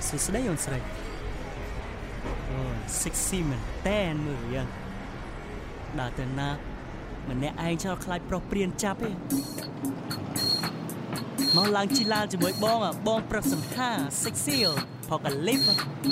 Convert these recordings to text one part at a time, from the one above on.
សុស្ដីអូនស្រីអូយ sexy មែនតែនមើលយ៉ាងដើរទៅណាម្នាក់ឯងចោលខ្លាចប្រុសព្រានចាប់ទេមកឡើងជីឡានជាមួយបងប្រុសសង្ហា sexy ផកលីប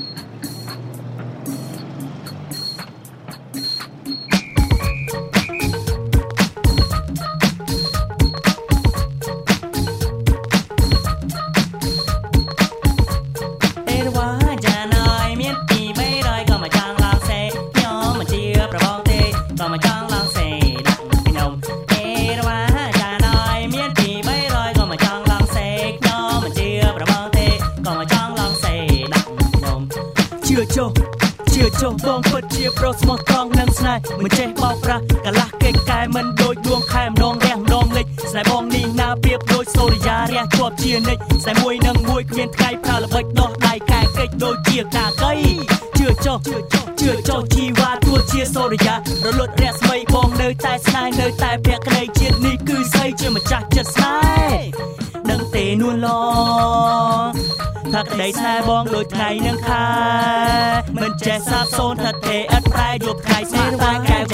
ជឿចុះបងពិតជាប្រុសស្មោះត្រង់នឹងស្នេហ៍មិនចេះបោកប្រាស់កន្លះកេកកែមិនដូចដួងខែម្ដងរះម្ដងលិចស្នេហ៍បងនេះណាប្រៀបដូចសូរិយារះជាប់ជានិច្ចស្នេហ៍មួយនឹងមួយគ្មានថ្ងៃប្រើល្បិចដោះដៃកែកិច្ចដូចជាកាកៃជឿចុះជីវ៉ាទួជាសូរិយារលត់រស្មីបងនៅតែស្នេហ៍នៅតែភក្តីជាតិនេះគឺស្អីជាម្ចាស់ចិត្តស្នេហ៍ដឹងទេនួនឡថាក្តីស្នេហ៍បងដូចថ្ងៃនឹងខែមិនចេះសាបសូន្យថាទេឥតប្រែយប់ថ្ងៃស្នេហ៍តែកែវ